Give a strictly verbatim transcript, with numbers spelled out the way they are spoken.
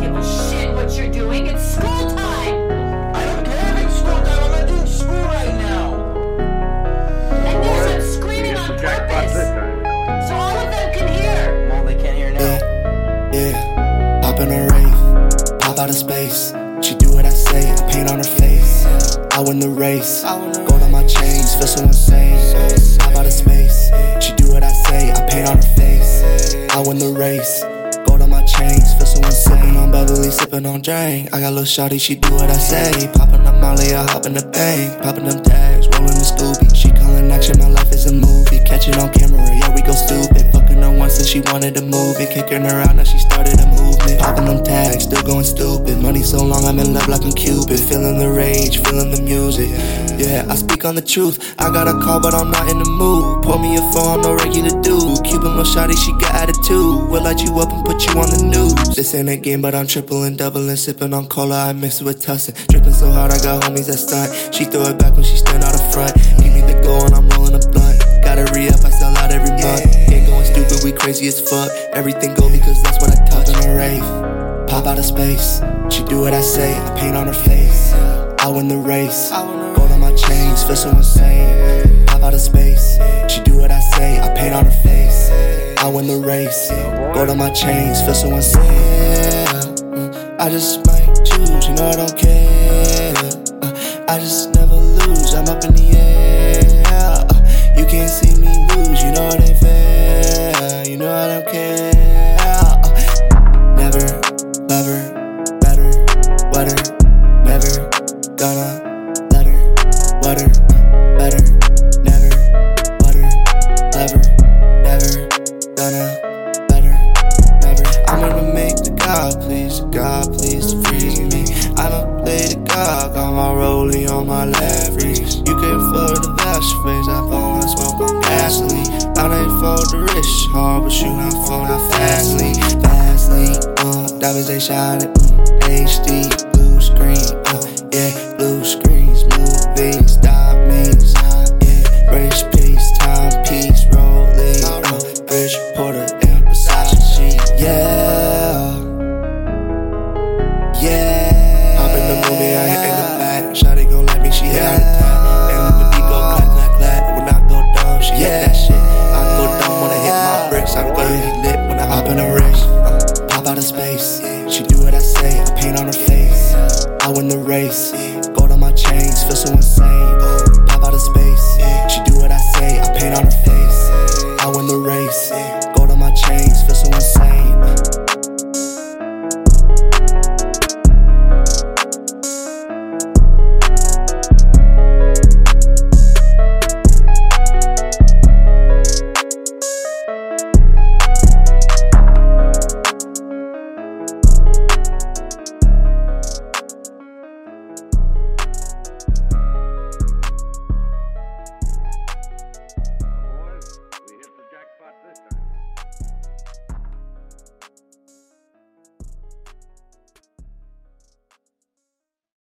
give a shit what you're doing. It's school time. I don't care if it's school time. I'm not doing school right now. And there's them screaming on purpose, so all of them can hear. Well, they can't hear now. Yeah, yeah. Pop in a rave, pop out of space. She do what I say, I paint on her face. I win the race, gold on my chains, feel so insane. Pop out of space, she do what I say, I paint on her face. I win the race, gold on my chains, feel so insane. Sippin' on Beverly, sippin' on Drain. I got little shawty, she do what I say. Poppin' up Molly, I hop in the bank. Poppin' them tags, rollin' the Scooby. She callin' action, my life is a movie. Catch it on camera, yeah, we go stupid. Fucking her once and she wanted to move it. Kicking her out, now she started a movement. Poppin' them tags, still going stupid. Money so long, I'm in love like I'm Cupid. Feeling the rage, feeling the music. Yeah, I speak on the truth. I got a call, but I'm not in the mood. Pour me a phone, I'm no regular dude. Cuban little shawty, she got attitude. We'll light you up and put you on the news. This ain't a game, but I'm tripling, doubling. Sipping on cola, I mix it with tussin'. Dripping so hard, I got homies that stunt. She throw it back when she stand out in front. Give me the goal and I'm rolling a blunt. Gotta re-up, I sell out every month. Ain't going stupid, we crazy as fuck. Everything go because that's what I touch. On a rave, pop out of space. She do what I say, I paint on her face. I win the race, gold on my chains, feel so insane. Pop out of space, she do what I say, I paint on her face. I win the race, gold on my chains, feel so insane. I just might choose, you know I don't care. I just never lose, I'm up in the air. You can't see me lose, you know it ain't fair. You know I don't care. Never, love her, better, wetter. Never gonna let her, wetter, better. Never, wetter, clever. Never gonna let her, never. I'm gonna make the God please, God please to freeze me. I'ma play the God, got my rollie on my leverage. You can feel the best face, I fall and smoke on gasoline. I ain't for the rich, hard, but shoot, I'm for not fastly, fastly. Uh, diamonds they shining, mm, H D, blue screen, uh, yeah, blue screens, movies, stop means, yeah, rich peace, time peace, rolling, uh, Rich Porter and Versace sheet, yeah, yeah. Hop in the movie, I hit in the back, shawty gon' let me, she hit out of time, and when the beat go clap, clap, clap, when I go down, she hit that shit. I go down when I hit my bricks, I'm really lit when I hop in a race. Uh, pop out of space, she do what I say, I paint on her face. I win the race, gold on my chains, feel so insane. Pop out of space, she do what I say, I paint on her face. I win the race, gold on my chains, feel so insane.